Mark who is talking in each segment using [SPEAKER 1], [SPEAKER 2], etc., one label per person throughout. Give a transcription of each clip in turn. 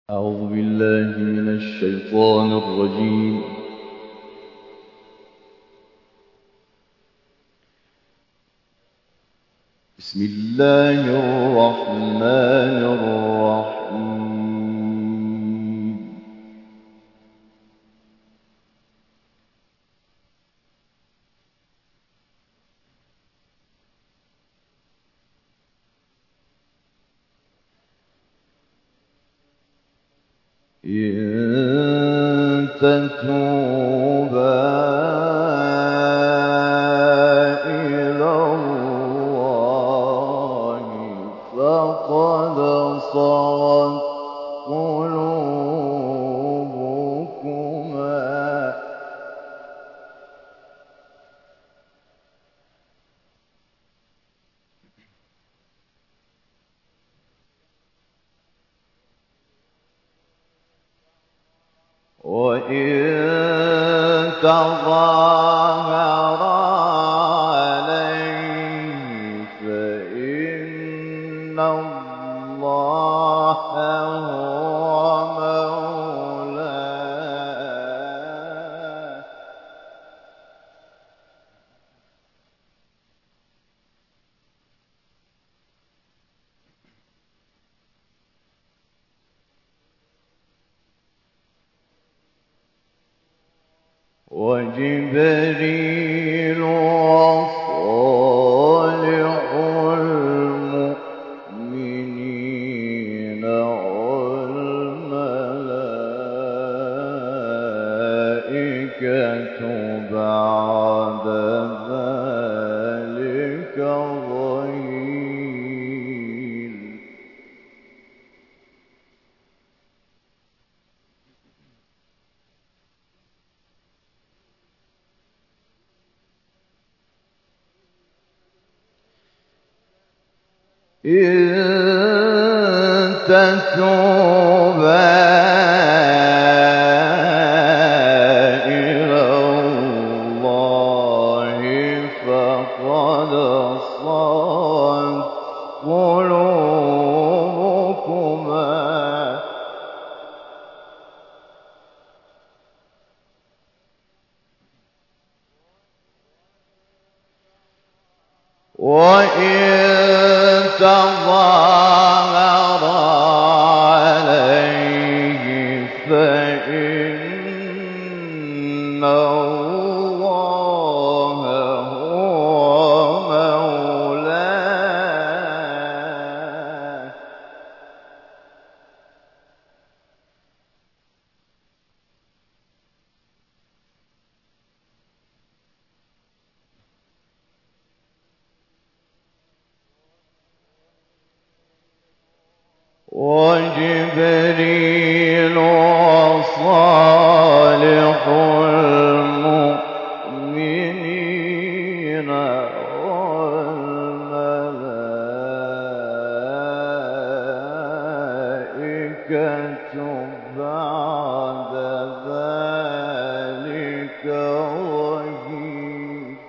[SPEAKER 1] أعوذ بالله من الشيطان الرجيم. بسم الله الرحمن الرحيم. إن تتوبا إلى الله فقد صغت قلوبكما وإن تظاهرا عليه فإن الله هو مولاه وجبريل وصالح المؤمنين والملائكة بعد ذلك ظهير. إن تتوبا إلى الله فقد صغت قلوبكما وإن تظاهرا عليه فإن الله هو مولاه وجبريل وصالح المؤمنين والملائكة بعد ذلك ظهير.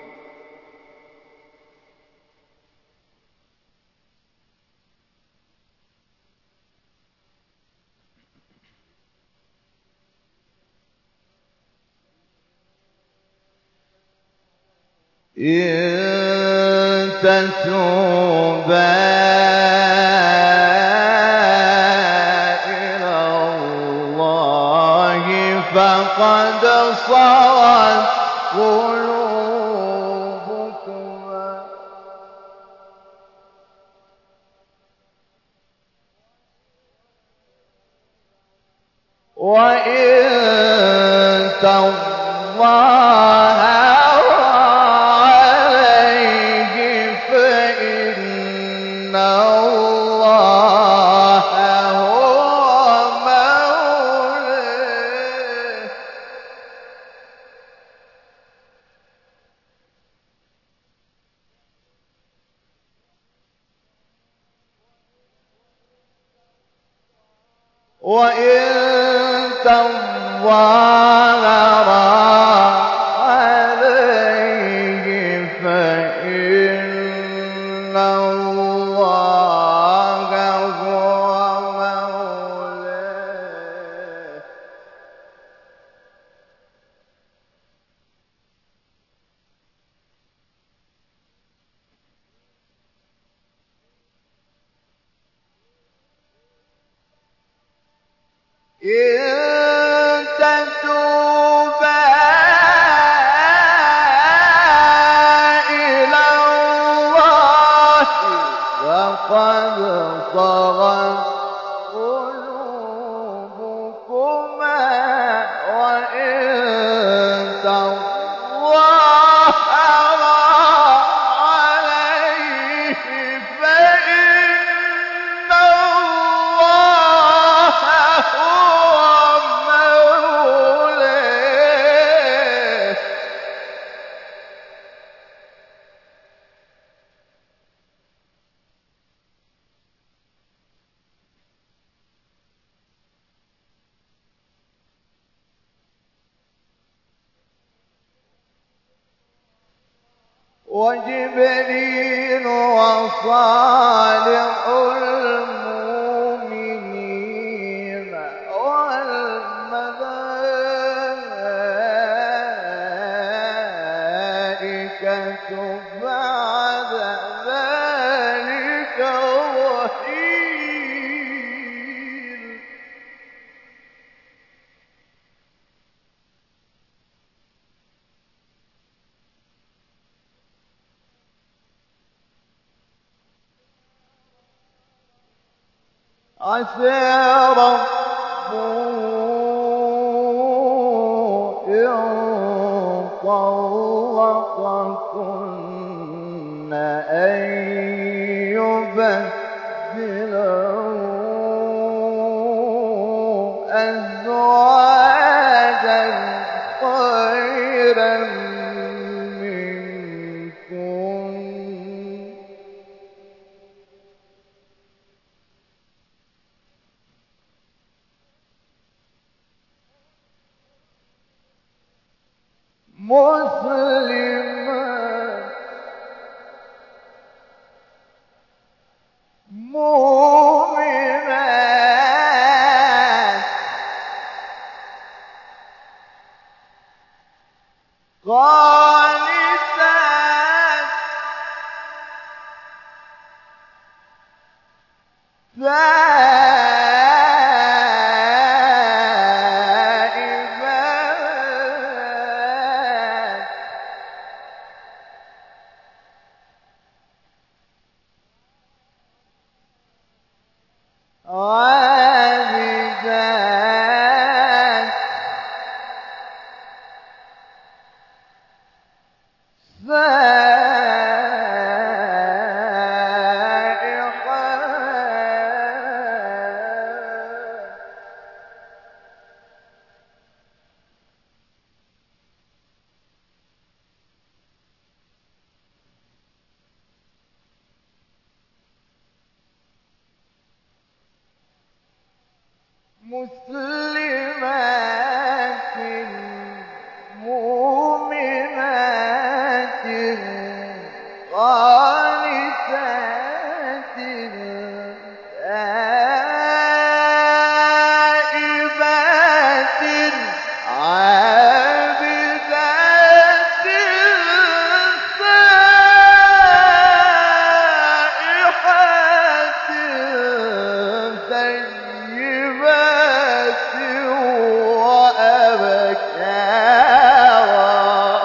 [SPEAKER 1] إن تتوبا إلى الله فقد صغت قلوبكما وإن تظاهرا وإن تظاهرا عليه فإن الله هو مولاه إن تتوبا إلى الله فقد صغت قلوبكما وإن تظاهرا عليه فإن الله هو مولاه وجبريل وصالح المؤمنين والملائكة بعد ذلك ظهير عسى ربه إن طلقكن أن يبدله أزواجا خيرا منكن مسلمات مؤمنات قانتات تائبات عابدات سائحات مسلمات مؤمنات قانتات تائبات عابدات سائحات ثيبات وأبكارا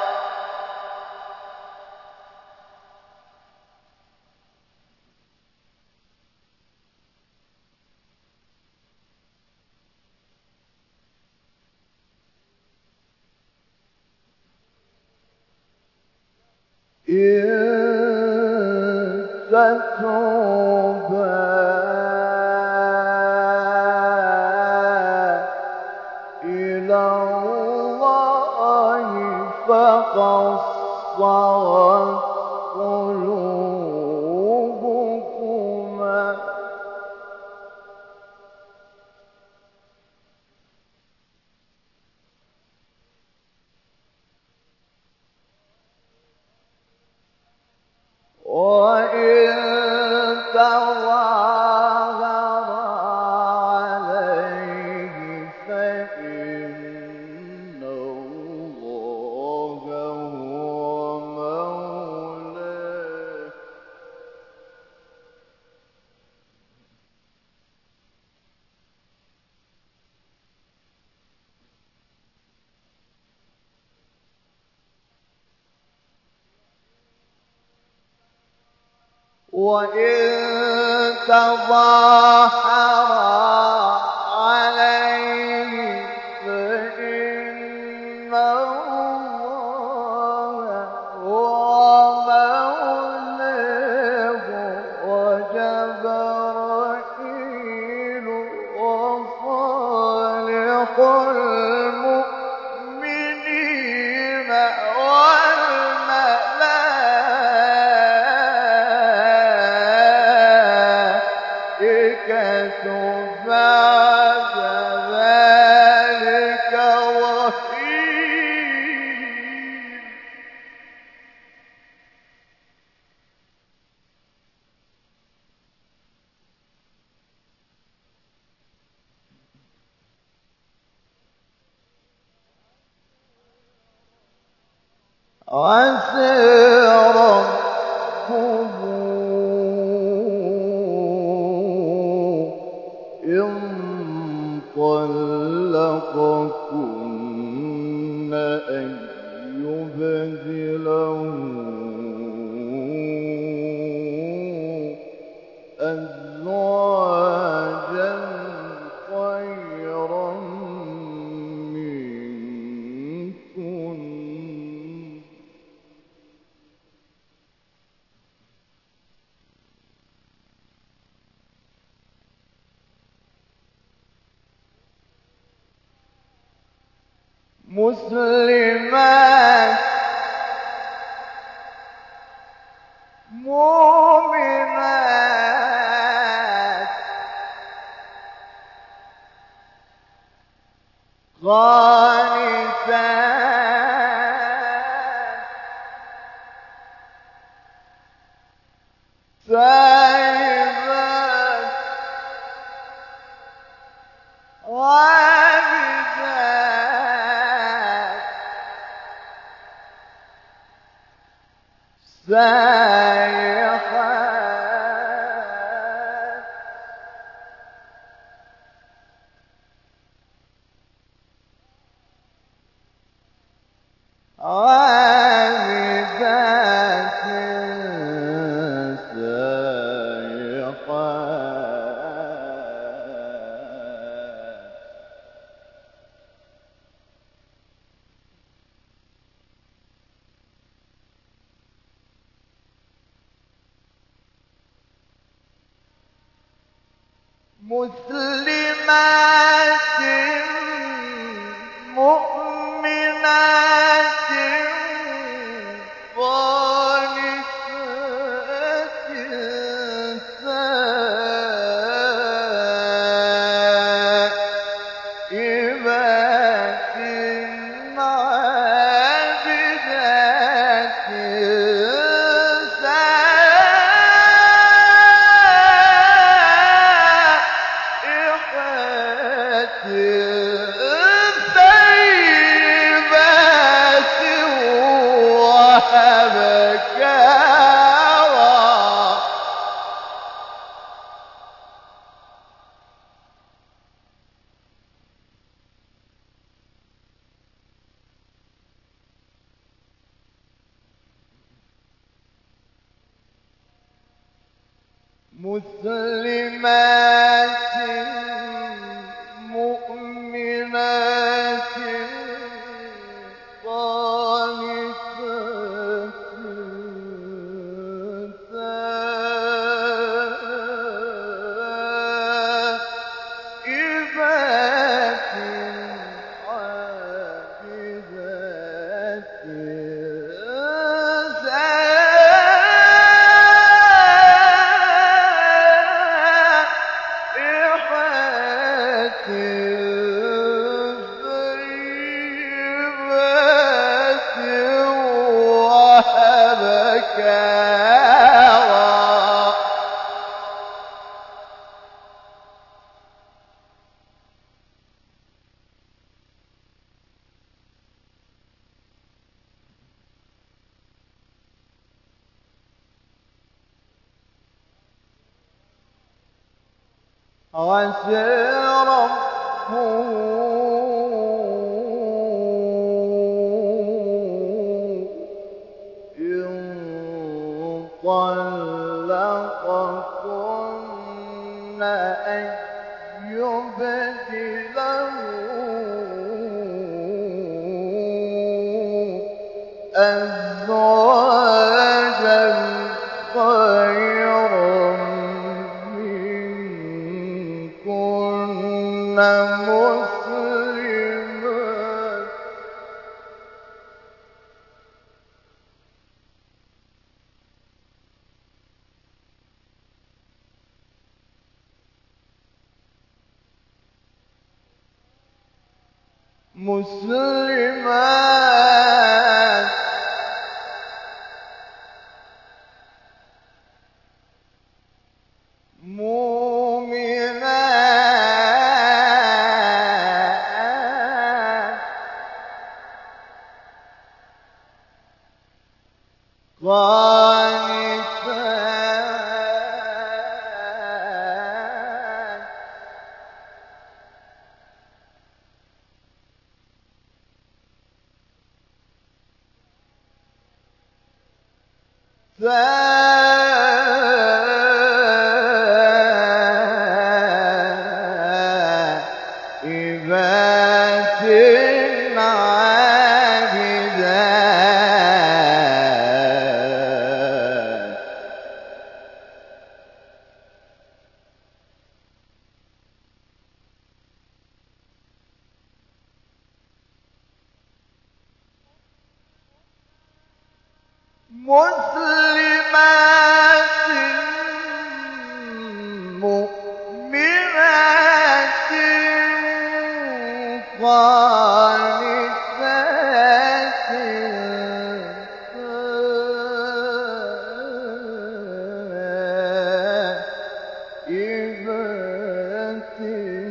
[SPEAKER 1] إن تتوبا إلى الله فقد صغت قلوبكما وإن تظاهرا عليه فإن الله هو وإن تظاهر عليه فإن الله هو مولاه وجبرائيل وصالح المؤمنين والملائكة بعد ذلك ظهير. عسى ربه إن طلقكن أن يبدله أزواجا خيرا منكن مسلمات مؤمنات قانتات سائبات عابدات سائحات عابدات سائحات مسلمات مؤمنات قانتات تائبات عابدات سائحات ثيبات وأبكارا. مسلمات مؤمنات قانتات تائبات عابدات سائحات ثيبات وأبكارا. عسى ربه إن طلقكن يبدله أزواجا خيرا منكن مسلمات مؤمنات قانتات تائبات عابدات مسلمات مؤمنات قانتات تائبات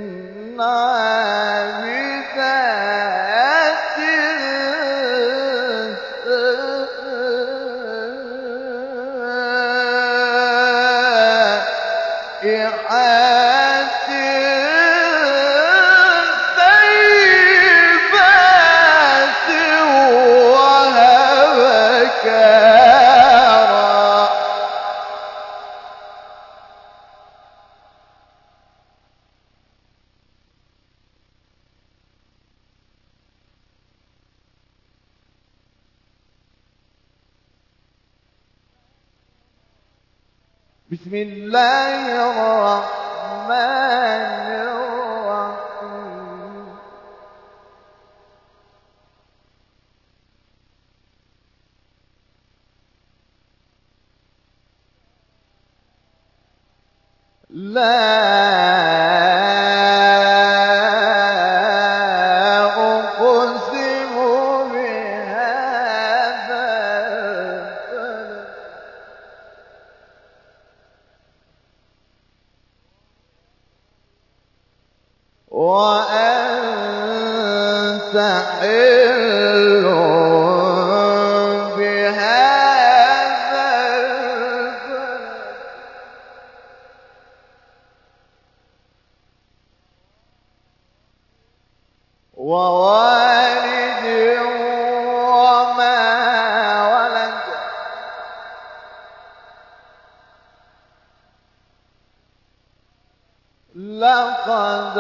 [SPEAKER 1] عابدات رائحات طيبات وأبكارا. بسم الله الرحمن الرحيم. لا أقسم بهذا البلد وأنت حل بهذا البلد ووالد وما ولد. لقد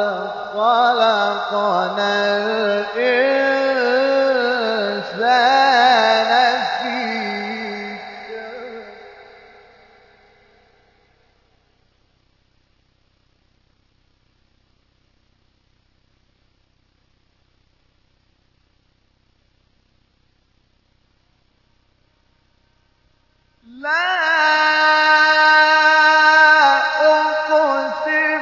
[SPEAKER 1] خلقنا الإنسان في كبد. لا أقسم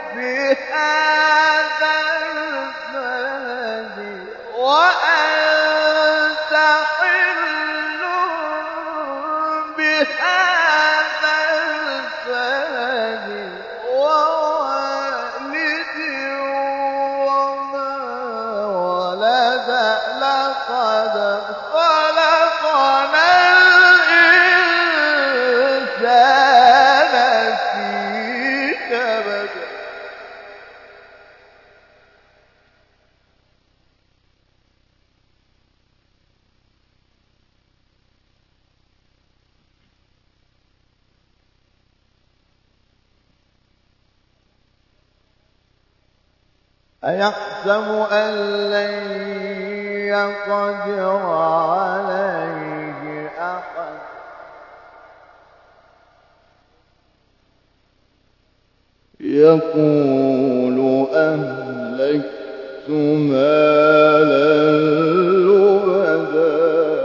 [SPEAKER 1] بهذا البلد وأنت حل بهذا البلد ووالد وما ولد. لقد خلقنا الإنسان في كبد. أيحسب أن لن يقدر عليه أحد يقول أهلكت مالا لبدا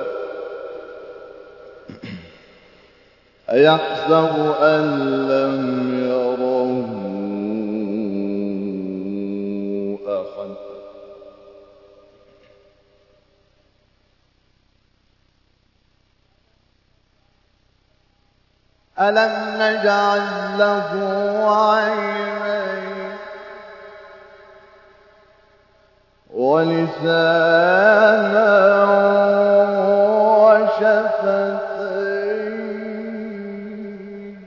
[SPEAKER 1] أيحسب أن لم يره أحد ألم نجعل له عينين ولسانا وشفتين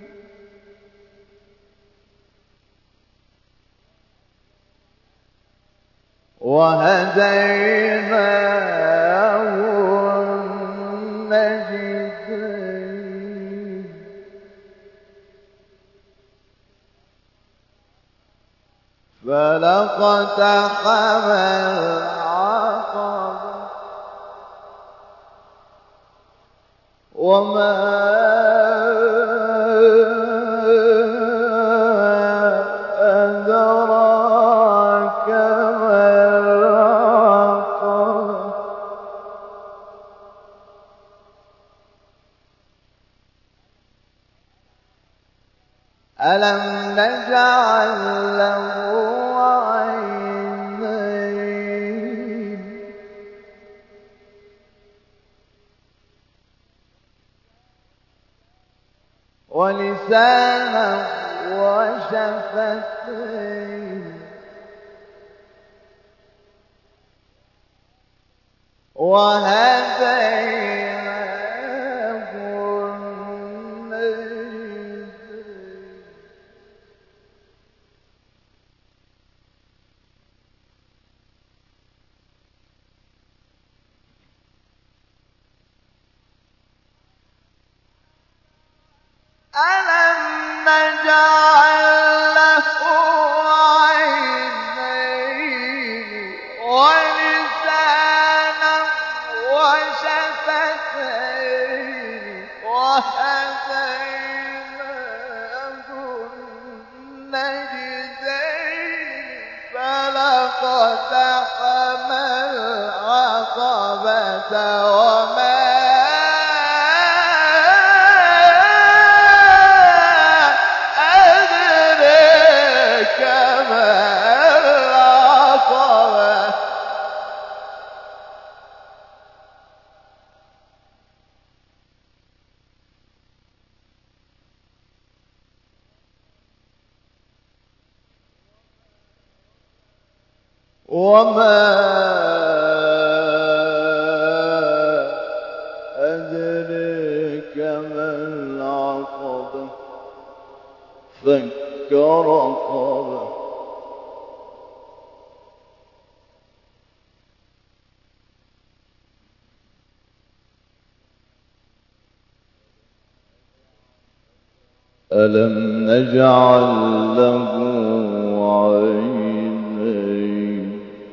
[SPEAKER 1] وهديناه النجدين فلاقتحم العقبة وما أدراك ما العقبة ألم نجعل له عينين ولسانا وشفتين وهديناه النجدين ألم نجعل له عينين ولسانا وشفتين وهديناه النجدين فلاقتحم العقبة وما أدرك ما العقبة وما أدرك ما العقبة فك رقبة ألم نجعل له عينين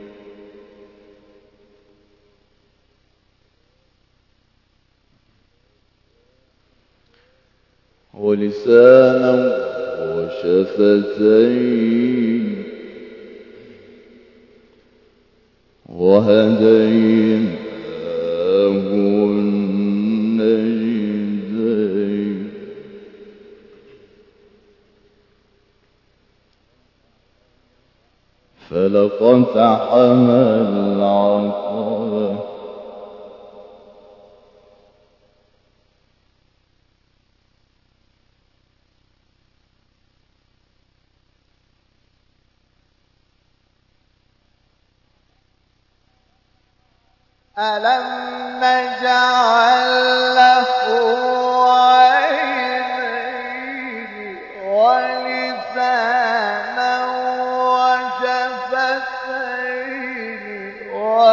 [SPEAKER 1] ولسانا وشفتين وهديناه النجدين فلاقتحم العقبة ألم نجعل له عينين ولسانا وشفتين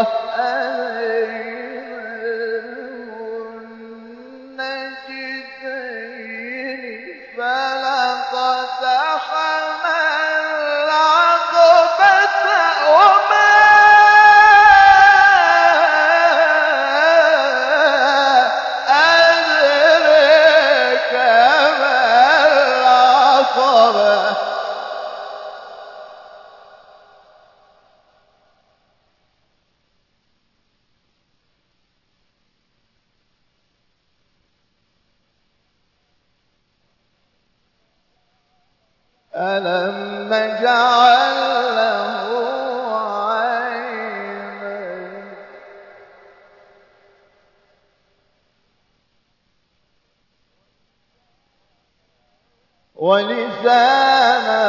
[SPEAKER 1] وهديناه النجدين فلاقتحم العقبة ألم نجعل له عينين ولسانا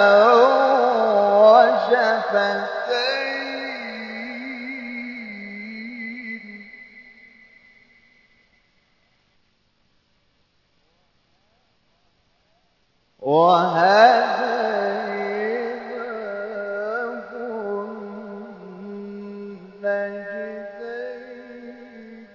[SPEAKER 1] وشفتين وهديناه النجدين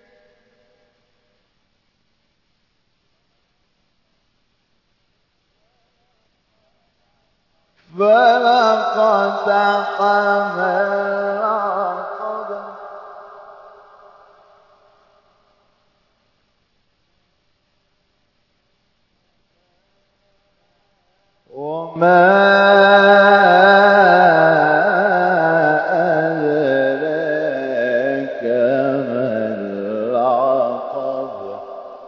[SPEAKER 1] فلقتحم العقبة وما أدراك ما العقبة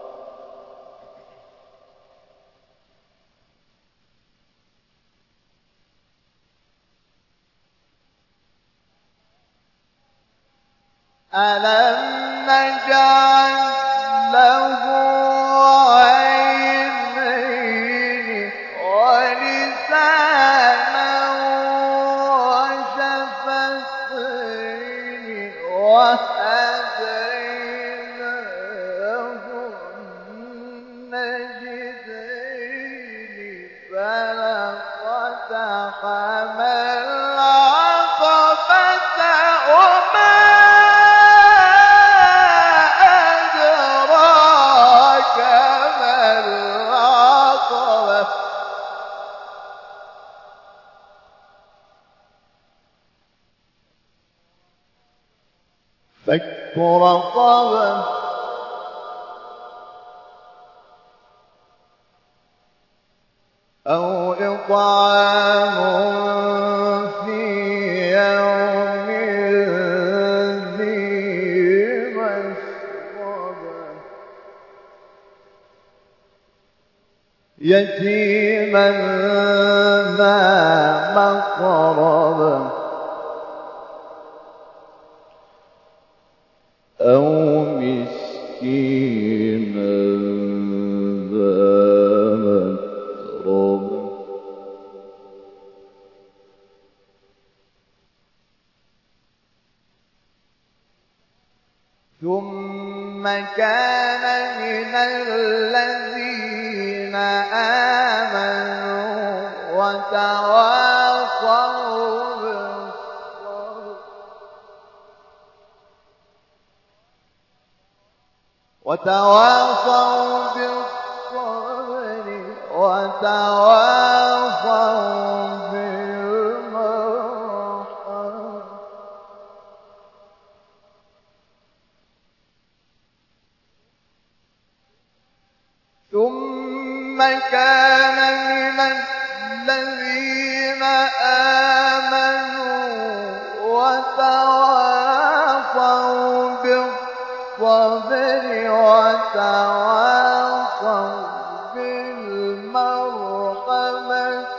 [SPEAKER 1] ألم نجعل له عينين ولسانا وشفتين وهديناه النجدين فلقتحم العقبة وما أدراك ما العقبة فك رقبة أو إطعام في يوم ذي مسغبة يتيما ذا مقربة أو مسكينا ذا متربة ثم كان من الذين آمنوا وتواصوا بالصبر وتواصوا بالمرحمة ثم كان من الذين آمنوا وتواصوا بالصبر وتواصوا بالمرحمة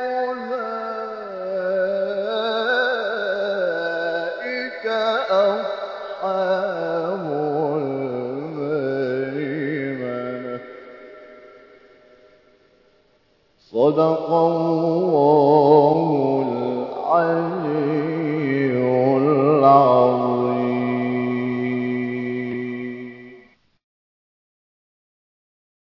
[SPEAKER 1] أولئك أصحاب الميمنة صدق الله العليم